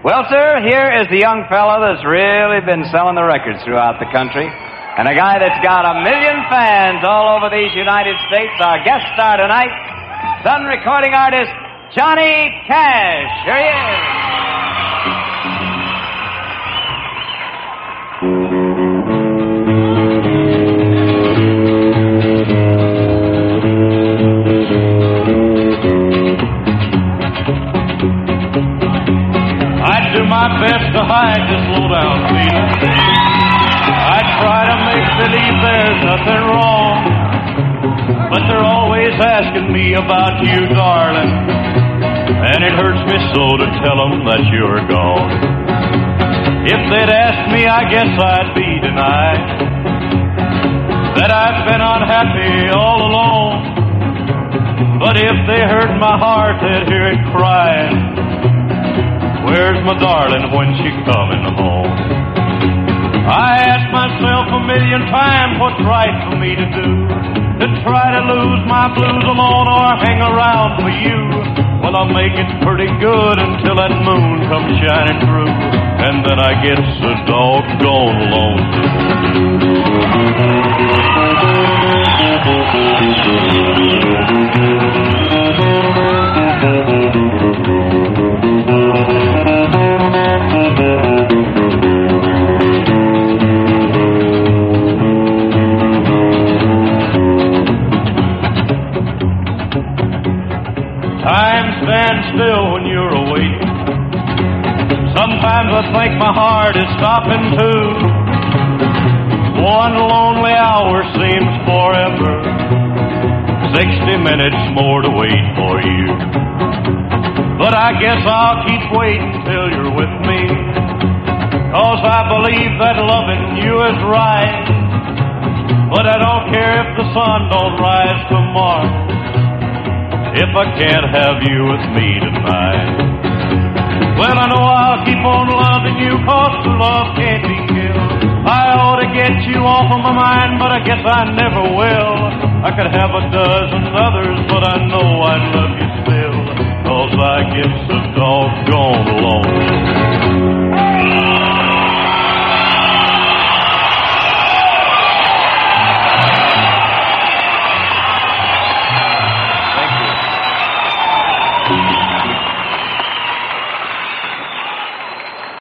Well, sir, here is the young fellow that's really been selling the records throughout the country, and a guy that's got 1 million fans all over these United States. Our guest star tonight, Sun recording artist Johnny Cash. Here he is. My best to hide this low-down feeling. I try to make believe there's nothing wrong, but they're always asking me about you, darling, and it hurts me so to tell them that you're gone. If they'd asked me, I guess I'd be denied that I've been unhappy all alone, but if they heard my heart, they'd hear it crying. Where's my darling when she coming home? I ask myself 1 million times what's right for me to do, to try to lose my blues alone or hang around for you. Well, I'll make it pretty good until that moon comes shining through, and then I get so doggone lonely. Time stands still when you're awake. Sometimes I think my heart is stopping too. One lonely hour seems forever. 60 minutes more to wait for you. But I guess I'll keep waiting till you're with me, 'cause I believe that loving you is right. But I don't care if the sun don't rise tomorrow, if I can't have you with me tonight. Well, I know I'll keep on loving you, 'cause love can't be killed. I ought to get you off of my mind, but I guess I never will. I could have a dozen others, but I know I love you still, 'cause I get so